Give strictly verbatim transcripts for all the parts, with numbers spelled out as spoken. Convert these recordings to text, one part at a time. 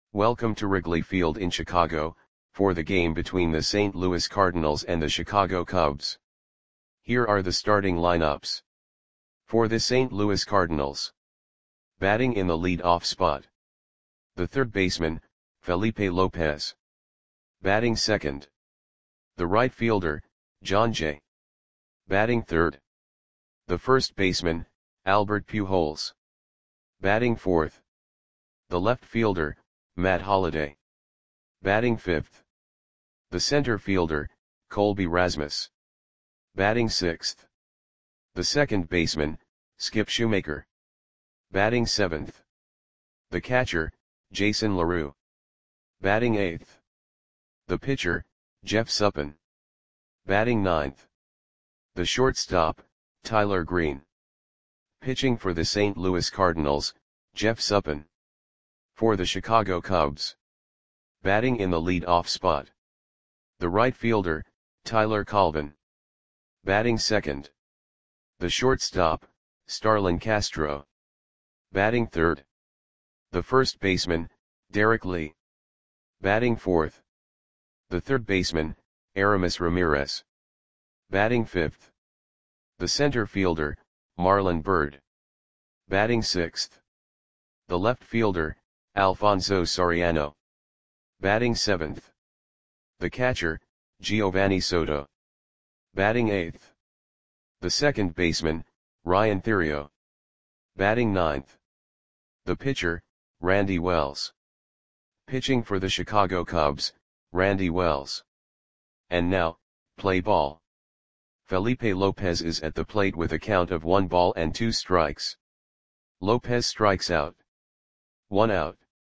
Welcome to Wrigley Field in Chicago, for the game between the Saint Louis Cardinals and the Chicago Cubs. Here are the starting lineups. For the Saint Louis Cardinals. Batting in the lead-off spot. The third baseman, Felipe Lopez. Batting second. The right fielder, Jon Jay. Batting third. The first baseman, Albert Pujols. Batting fourth. The left fielder, Matt Holliday. Batting fifth. The center fielder, Colby Rasmus. Batting sixth. The second baseman, Skip Schumaker. Batting seventh. The catcher, Jason LaRue. Batting eighth. The pitcher, Jeff Suppan. Batting ninth. The shortstop, Tyler Green. Pitching for the Saint Louis Cardinals, Jeff Suppan. For the Chicago Cubs. Batting in the lead-off spot. The right fielder, Tyler Colvin. Batting second. The shortstop, Starlin Castro. Batting third. The first baseman, Derek Lee. Batting fourth. The third baseman, Aramis Ramirez. Batting fifth. The center fielder, Marlon Byrd. Batting sixth. The left fielder, Alfonso Soriano. Batting seventh. The catcher, Giovanni Soto. Batting eighth. The second baseman, Ryan Theriot. Batting ninth. The pitcher, Randy Wells. Pitching for the Chicago Cubs, Randy Wells. And now, play ball. Felipe Lopez is at the plate with a count of one ball and two strikes. Lopez strikes out. One out.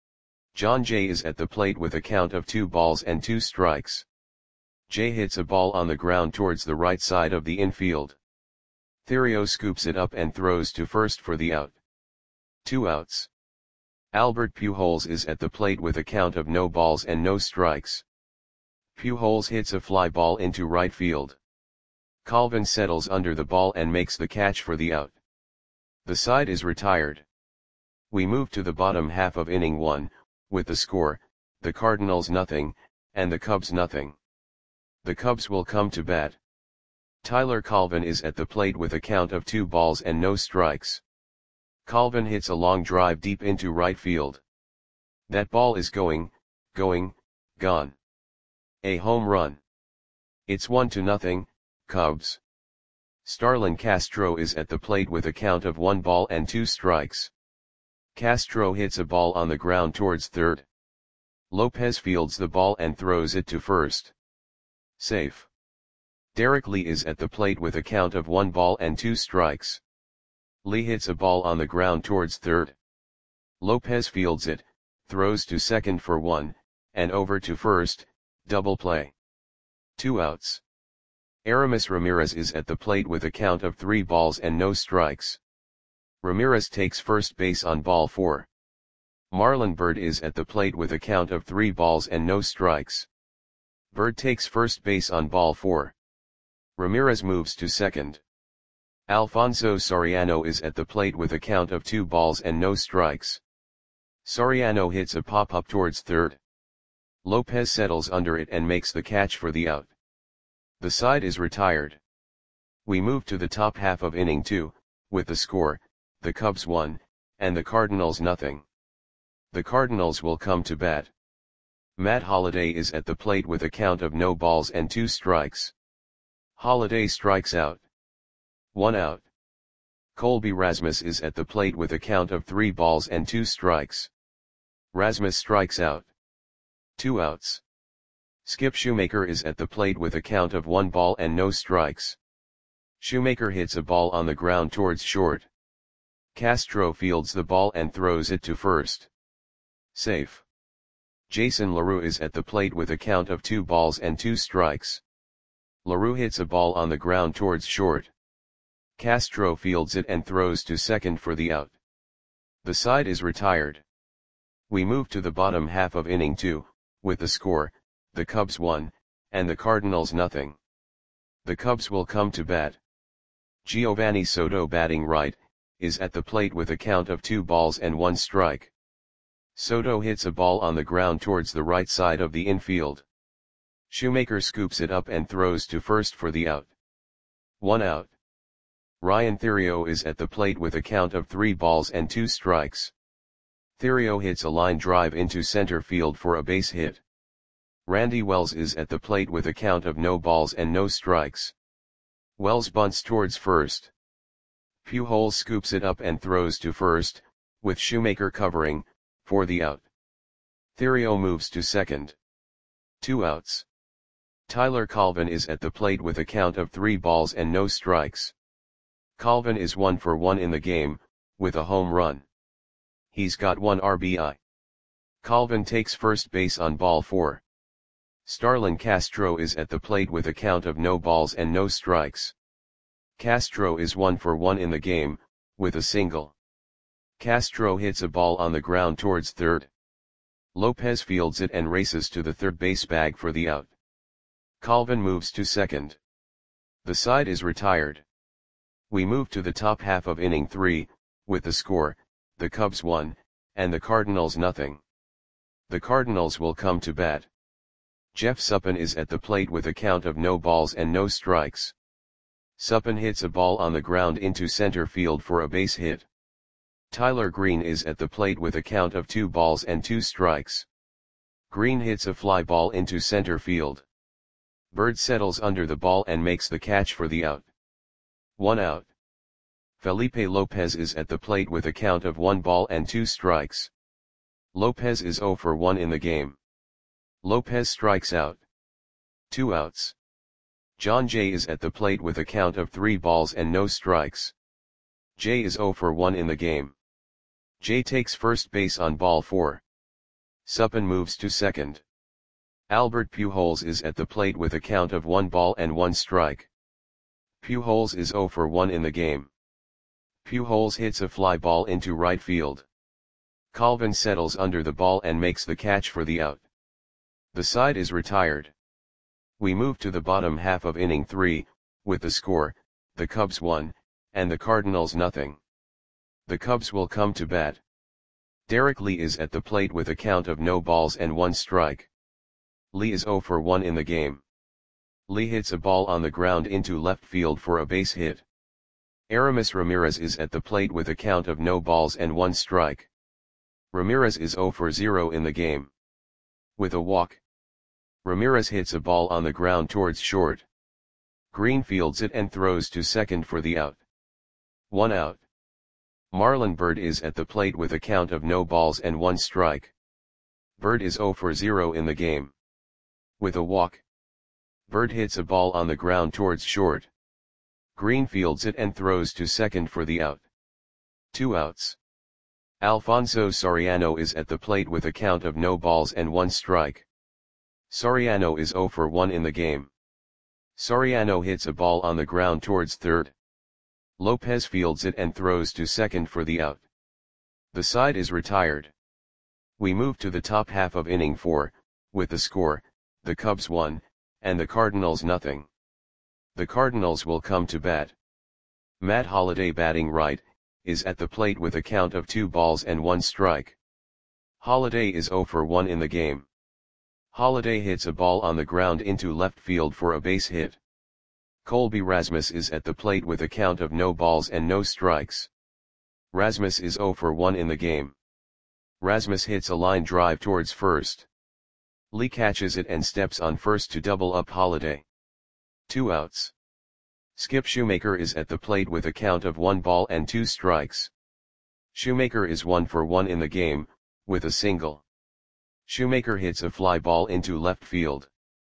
Jon Jay is at the plate with a count of two balls and two strikes. Jay hits a ball on the ground towards the right side of the infield. Theriot scoops it up and throws to first for the out. Two outs. Albert Pujols is at the plate with a count of no balls and no strikes. Pujols hits a fly ball into right field. Colvin settles under the ball and makes the catch for the out. The side is retired. We move to the bottom half of inning one, with the score, the Cardinals nothing, and the Cubs nothing. The Cubs will come to bat. Tyler Colvin is at the plate with a count of two balls and no strikes. Colvin hits a long drive deep into right field. That ball is going, going, gone. A home run. It's one to nothing, Cubs. Starlin Castro is at the plate with a count of one ball and two strikes. Castro hits a ball on the ground towards third. Lopez fields the ball and throws it to first. Safe. Derek Lee is at the plate with a count of one ball and two strikes. Lee hits a ball on the ground towards third. Lopez fields it, throws to second for one, and over to first, double play. Two outs. Aramis Ramirez is at the plate with a count of three balls and no strikes. Ramirez takes first base on ball four. Marlon Byrd is at the plate with a count of three balls and no strikes. Byrd takes first base on ball four. Ramirez moves to second. Alfonso Soriano is at the plate with a count of two balls and no strikes. Soriano hits a pop-up towards third. Lopez settles under it and makes the catch for the out. The side is retired. We move to the top half of inning two, with the score, the Cubs one, and the Cardinals nothing. The Cardinals will come to bat. Matt Holliday is at the plate with a count of no balls and two strikes. Holliday strikes out. One out. Colby Rasmus is at the plate with a count of three balls and two strikes. Rasmus strikes out. Two outs. Skip Schumaker is at the plate with a count of one ball and no strikes. Schumaker hits a ball on the ground towards short. Castro fields the ball and throws it to first. Safe. Jason LaRue is at the plate with a count of two balls and two strikes. LaRue hits a ball on the ground towards short. Castro fields it and throws to second for the out. The side is retired. We move to the bottom half of inning two, with the score, the Cubs one, and the Cardinals nothing. The Cubs will come to bat. Giovanni Soto batting right, is at the plate with a count of two balls and one strike. Soto hits a ball on the ground towards the right side of the infield. Shoemaker scoops it up and throws to first for the out. One out. Ryan Theriot is at the plate with a count of three balls and two strikes. Theriot hits a line drive into center field for a base hit. Randy Wells is at the plate with a count of no balls and no strikes. Wells bunts towards first. Pujols scoops it up and throws to first, with Shoemaker covering, for the out. Theriot moves to second. Two outs. Tyler Colvin is at the plate with a count of three balls and no strikes. Colvin is one for one in the game, with a home run. He's got one R B I. Colvin takes first base on ball four. Starlin Castro is at the plate with a count of no balls and no strikes. Castro is one for one in the game, with a single. Castro hits a ball on the ground towards third. Lopez fields it and races to the third base bag for the out. Colvin moves to second. The side is retired. We move to the top half of inning three, with the score, the Cubs one, and the Cardinals nothing. The Cardinals will come to bat. Jeff Suppan is at the plate with a count of no balls and no strikes. Suppan hits a ball on the ground into center field for a base hit. Tyler Green is at the plate with a count of two balls and two strikes. Green hits a fly ball into center field. Bird settles under the ball and makes the catch for the out. One out. Felipe Lopez is at the plate with a count of one ball and two strikes. Lopez is zero for one in the game. Lopez strikes out. Two outs. John Jay is at the plate with a count of three balls and no strikes. Jay is zero for one in the game. Jay takes first base on ball four. Suppan moves to second. Albert Pujols is at the plate with a count of one ball and one strike. Pujols is zero for one in the game. Pujols hits a fly ball into right field. Colvin settles under the ball and makes the catch for the out. The side is retired. We move to the bottom half of inning three, with the score, the Cubs one, and the Cardinals nothing. The Cubs will come to bat. Derek Lee is at the plate with a count of no balls and one strike. Lee is zero for one in the game. Lee hits a ball on the ground into left field for a base hit. Aramis Ramirez is at the plate with a count of no balls and one strike. Ramirez is zero for zero in the game. With a walk. Ramirez hits a ball on the ground towards short. Green fields it and throws to second for the out. One out. Marlon Byrd is at the plate with a count of no balls and one strike. Byrd is zero for zero in the game. With a walk. Byrd hits a ball on the ground towards short. Green fields it and throws to second for the out. Two outs. Alfonso Soriano is at the plate with a count of no balls and one strike. Soriano is zero for one in the game. Soriano hits a ball on the ground towards third. Lopez fields it and throws to second for the out. The side is retired. We move to the top half of inning four, with the score, the Cubs one, and the Cardinals nothing. The Cardinals will come to bat. Matt Holliday batting right, is at the plate with a count of two balls and one strike. Holliday is zero for one in the game. Holliday hits a ball on the ground into left field for a base hit. Colby Rasmus is at the plate with a count of no balls and no strikes. Rasmus is zero for one in the game. Rasmus hits a line drive towards first. Lee catches it and steps on first to double up Holliday. Two outs. Skip Shoemaker is at the plate with a count of one ball and two strikes. Shoemaker is one for one in the game, with a single. Shoemaker hits a fly ball into left field.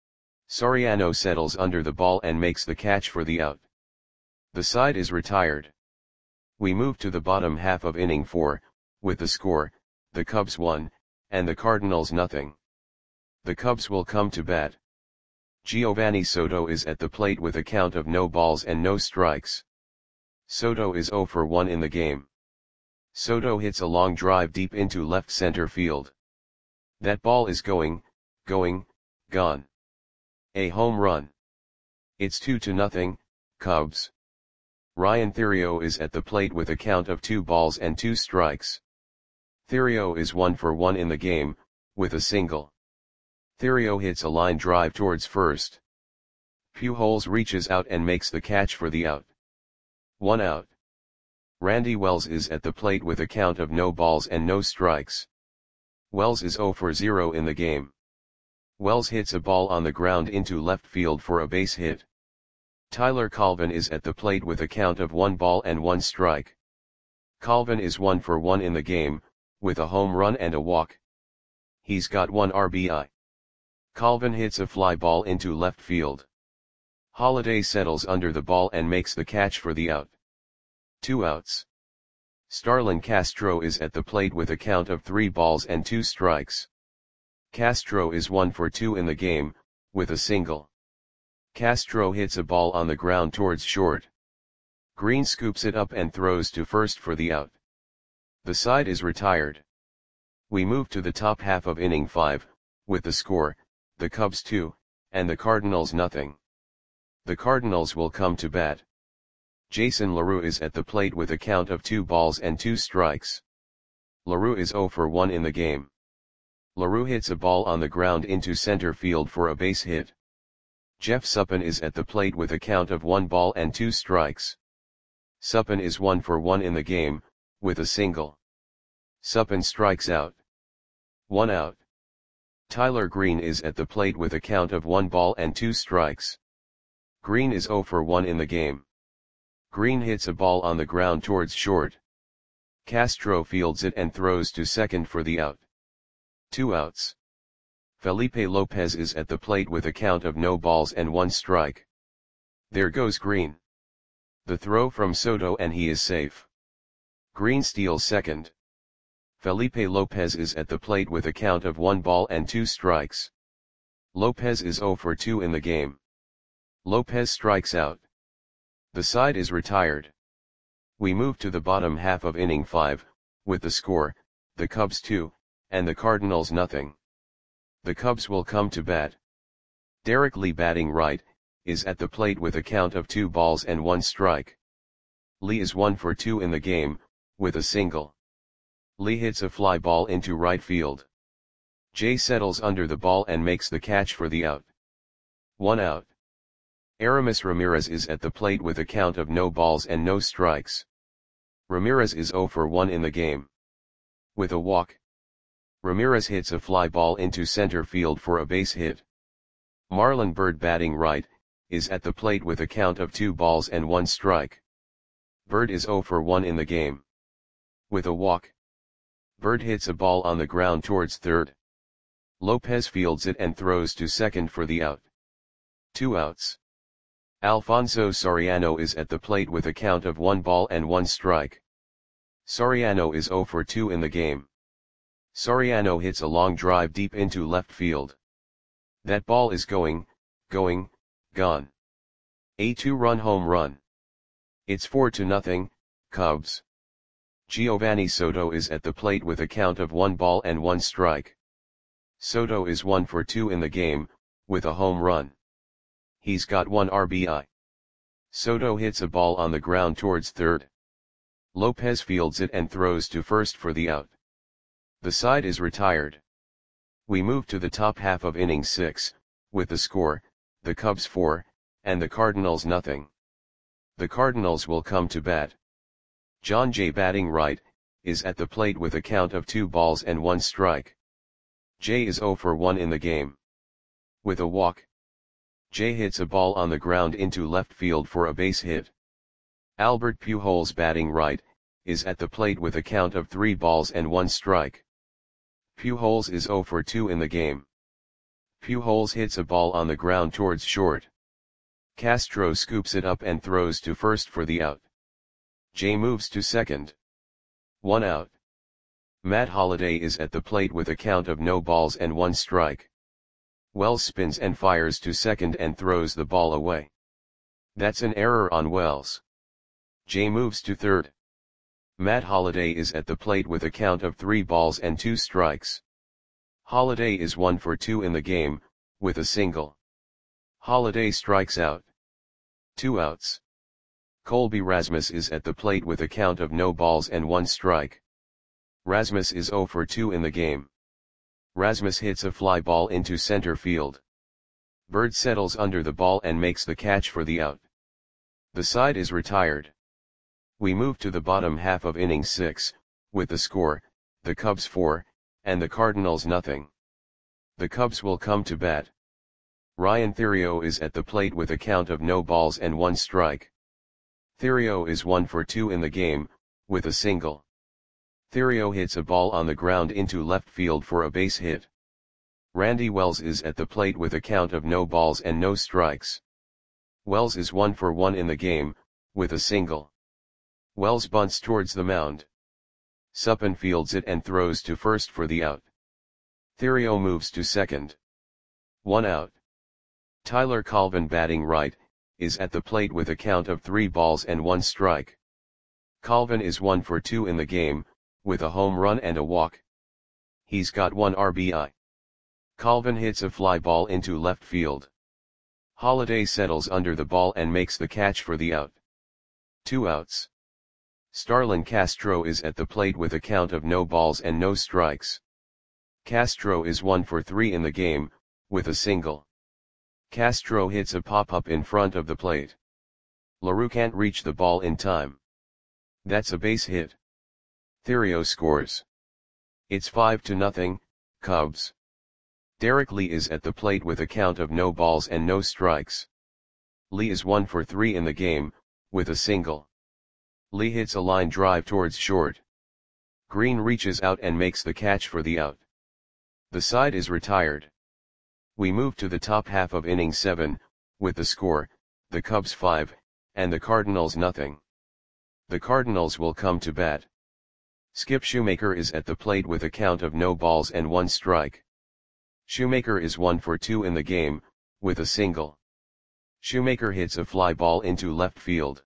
Soriano settles under the ball and makes the catch for the out. The side is retired. We move to the bottom half of inning four, with the score, the Cubs one, and the Cardinals nothing. The Cubs will come to bat. Giovanni Soto is at the plate with a count of no balls and no strikes. Soto is zero for one in the game. Soto hits a long drive deep into left center field. That ball is going, going, gone. A home run. It's two to nothing, Cubs. Ryan Theriot is at the plate with a count of two balls and two strikes. Therio is one for one in the game, with a single. Therio hits a line drive towards first. Pujols reaches out and makes the catch for the out. One out. Randy Wells is at the plate with a count of no balls and no strikes. Wells is zero for zero in the game. Wells hits a ball on the ground into left field for a base hit. Tyler Colvin is at the plate with a count of one ball and one strike. Colvin is one for one in the game, with a home run and a walk. He's got one R B I. Colvin hits a fly ball into left field. Holliday settles under the ball and makes the catch for the out. Two outs. Starlin Castro is at the plate with a count of three balls and two strikes. Castro is one for two in the game, with a single. Castro hits a ball on the ground towards short. Green scoops it up and throws to first for the out. The side is retired. We move to the top half of inning five, with the score, the Cubs two, and the Cardinals nothing. The Cardinals will come to bat. Jason LaRue is at the plate with a count of two balls and two strikes. LaRue is zero for one in the game. LaRue hits a ball on the ground into center field for a base hit. Jeff Suppan is at the plate with a count of one ball and two strikes. Suppan is one for one in the game, with a single. Suppan strikes out. One out. Tyler Green is at the plate with a count of one ball and two strikes. Green is zero for one in the game. Green hits a ball on the ground towards short. Castro fields it and throws to second for the out. Two outs. Felipe Lopez is at the plate with a count of no balls and one strike. There goes Green. The throw from Soto and he is safe. Green steals second. Felipe Lopez is at the plate with a count of one ball and two strikes. Lopez is zero for two in the game. Lopez strikes out. The side is retired. We move to the bottom half of inning five, with the score, the Cubs two, and the Cardinals nothing. The Cubs will come to bat. Derek Lee batting right, is at the plate with a count of two balls and one strike. Lee is one for two in the game, with a single. Lee hits a fly ball into right field. Jay settles under the ball and makes the catch for the out. One out. Aramis Ramirez is at the plate with a count of no balls and no strikes. Ramirez is zero for one in the game. With a walk. Ramirez hits a fly ball into center field for a base hit. Marlon Byrd batting right, is at the plate with a count of two balls and one strike. Byrd is zero for one in the game. With a walk. Byrd hits a ball on the ground towards third. Lopez fields it and throws to second for the out. Two outs. Alfonso Soriano is at the plate with a count of one ball and one strike. Soriano is zero for two in the game. Soriano hits a long drive deep into left field. That ball is going, going, gone. A two-run home run. It's four to nothing, Cubs. Giovanni Soto is at the plate with a count of one ball and one strike. Soto is one for two in the game, with a home run. He's got one R B I. Soto hits a ball on the ground towards third. Lopez fields it and throws to first for the out. The side is retired. We move to the top half of inning six, with the score, the Cubs four, and the Cardinals nothing. The Cardinals will come to bat. John Jay batting right, is at the plate with a count of two balls and one strike. Jay is zero for one in the game. With a walk. Jay hits a ball on the ground into left field for a base hit. Albert Pujols batting right, is at the plate with a count of three balls and one strike. Pujols is zero for two in the game. Pujols hits a ball on the ground towards short. Castro scoops it up and throws to first for the out. Jay moves to second. One out. Matt Holliday is at the plate with a count of no balls and one strike. Wells spins and fires to second and throws the ball away. That's an error on Wells. Jay moves to third. Matt Holliday is at the plate with a count of three balls and two strikes. Holliday is one for two in the game, with a single. Holliday strikes out. Two outs. Colby Rasmus is at the plate with a count of no balls and one strike. Rasmus is zero for two in the game. Rasmus hits a fly ball into center field. Bird settles under the ball and makes the catch for the out. The side is retired. We move to the bottom half of inning six, with the score, the Cubs four, and the Cardinals nothing. The Cubs will come to bat. Ryan Theriot is at the plate with a count of no balls and one strike. Theriot is one for two in the game, with a single. Theriot hits a ball on the ground into left field for a base hit. Randy Wells is at the plate with a count of no balls and no strikes. Wells is one for one in the game, with a single. Wells bunts towards the mound. Suppan fields it and throws to first for the out. Theriot moves to second. One out. Tyler Colvin, batting right, is at the plate with a count of three balls and one strike. Colvin is one for two in the game, with a home run and a walk. He's got one R B I. Colvin hits a fly ball into left field. Holliday settles under the ball and makes the catch for the out. Two outs. Starlin Castro is at the plate with a count of no balls and no strikes. Castro is one for three in the game, with a single. Castro hits a pop-up in front of the plate. LaRue can't reach the ball in time. That's a base hit. Theriot scores. It's five to nothing, Cubs. Derek Lee is at the plate with a count of no balls and no strikes. Lee is one for three in the game, with a single. Lee hits a line drive towards short. Green reaches out and makes the catch for the out. The side is retired. We move to the top half of inning seven, with the score, the Cubs five, and the Cardinals nothing. The Cardinals will come to bat. Skip Shoemaker is at the plate with a count of no balls and one strike. Shoemaker is one for two in the game, with a single. Shoemaker hits a fly ball into left field.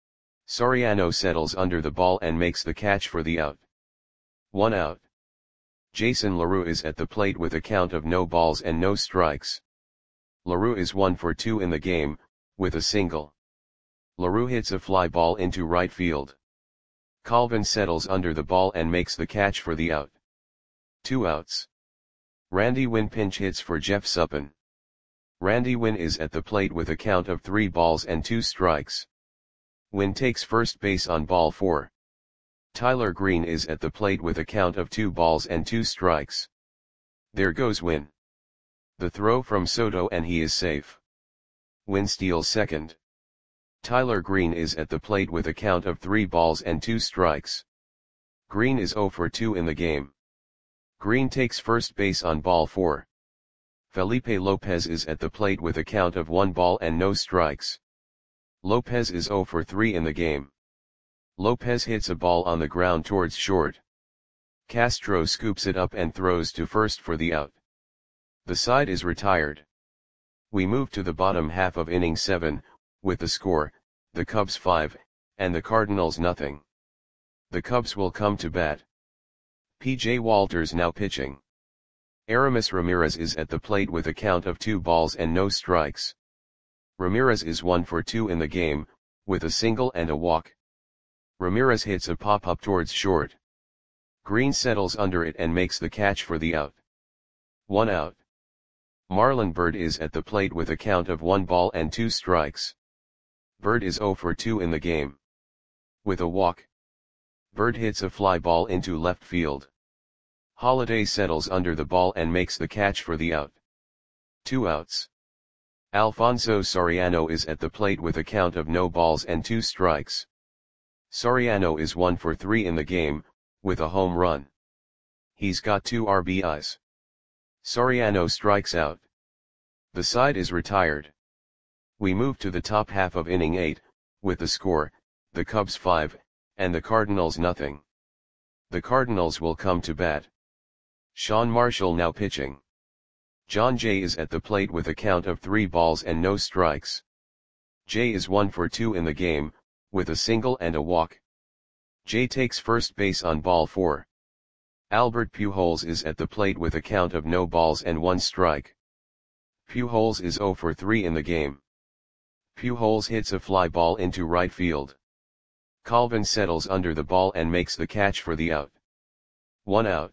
Soriano settles under the ball and makes the catch for the out. One out. Jason LaRue is at the plate with a count of no balls and no strikes. LaRue is one for two in the game, with a single. LaRue hits a fly ball into right field. Colvin settles under the ball and makes the catch for the out. Two outs. Randy Winn pinch hits for Jeff Suppan. Randy Winn is at the plate with a count of three balls and two strikes. Winn takes first base on ball four. Tyler Green is at the plate with a count of two balls and two strikes. There goes Winn. The throw from Soto and he is safe. Winn steals second. Tyler Green is at the plate with a count of three balls and two strikes. Green is zero for two in the game. Green takes first base on ball four. Felipe Lopez is at the plate with a count of one ball and no strikes. Lopez is zero for three in the game. Lopez hits a ball on the ground towards short. Castro scoops it up and throws to first for the out. The side is retired. We move to the bottom half of inning seven, with the score, the Cubs five, and the Cardinals nothing. The Cubs will come to bat. P J Walters now pitching. Aramis Ramirez is at the plate with a count of two balls and no strikes. Ramirez is one for two in the game, with a single and a walk. Ramirez hits a pop-up towards short. Green settles under it and makes the catch for the out. One out. Marlon Byrd is at the plate with a count of one ball and two strikes. Byrd is zero for two in the game. With a walk. Byrd hits a fly ball into left field. Holliday settles under the ball and makes the catch for the out. Two outs. Alfonso Soriano is at the plate with a count of no balls and two strikes. Soriano is one for three in the game, with a home run. He's got two R B Is. Soriano strikes out. The side is retired. We move to the top half of inning eight, with the score, the Cubs five, and the Cardinals nothing. The Cardinals will come to bat. Sean Marshall now pitching. John Jay is at the plate with a count of three balls and no strikes. Jay is one for two in the game, with a single and a walk. Jay takes first base on ball four. Albert Pujols is at the plate with a count of no balls and one strike. Pujols is zero for three in the game. Pujols hits a fly ball into right field. Colvin settles under the ball and makes the catch for the out. One out.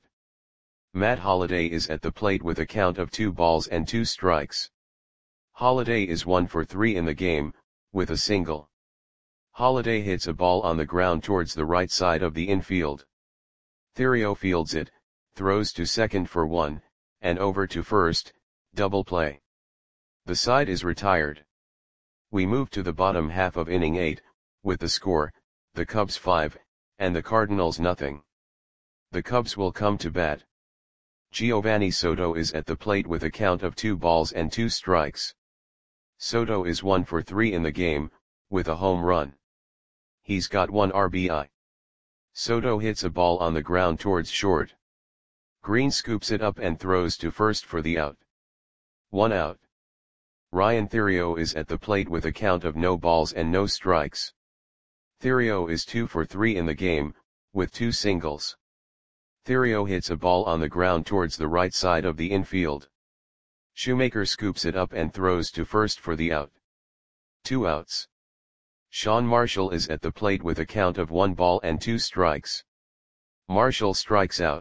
Matt Holliday is at the plate with a count of two balls and two strikes. Holliday is one for three in the game, with a single. Holliday hits a ball on the ground towards the right side of the infield. Theriot fields it, throws to second for one, and over to first, double play. The side is retired. We move to the bottom half of inning eight, with the score, the Cubs five, and the Cardinals nothing. The Cubs will come to bat. Giovanni Soto is at the plate with a count of two balls and two strikes. Soto is one for three in the game, with a home run. He's got one R B I. Soto hits a ball on the ground towards short. Green scoops it up and throws to first for the out. One out. Ryan Theriot is at the plate with a count of no balls and no strikes. Theriot is two for three in the game, with two singles. Theriot hits a ball on the ground towards the right side of the infield. Shoemaker scoops it up and throws to first for the out. Two outs. Sean Marshall is at the plate with a count of one ball and two strikes. Marshall strikes out.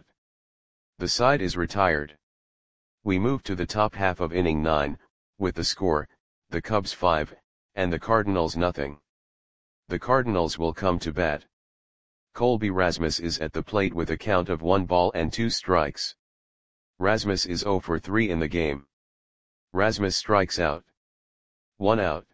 The side is retired. We move to the top half of inning nine, with the score, the Cubs five, and the Cardinals nothing. The Cardinals will come to bat. Colby Rasmus is at the plate with a count of one ball and two strikes. Rasmus is zero for three in the game. Rasmus strikes out. One out.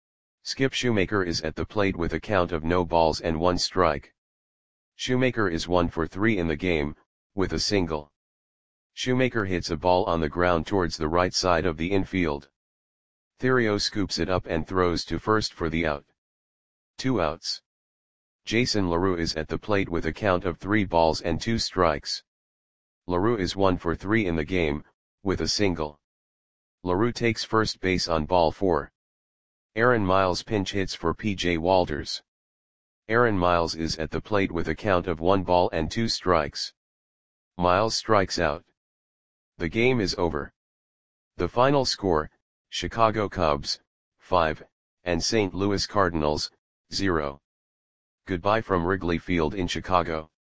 Skip Shoemaker is at the plate with a count of no balls and one strike. Shoemaker is one for three in the game, with a single. Shoemaker hits a ball on the ground towards the right side of the infield. Theriot scoops it up and throws to first for the out. Two outs. Jason LaRue is at the plate with a count of three balls and two strikes. LaRue is one for three in the game, with a single. LaRue takes first base on ball four. Aaron Miles pinch hits for P J Walters. Aaron Miles is at the plate with a count of one ball and two strikes. Miles strikes out. The game is over. The final score, Chicago Cubs, five, and Saint Louis Cardinals, zero. Goodbye from Wrigley Field in Chicago.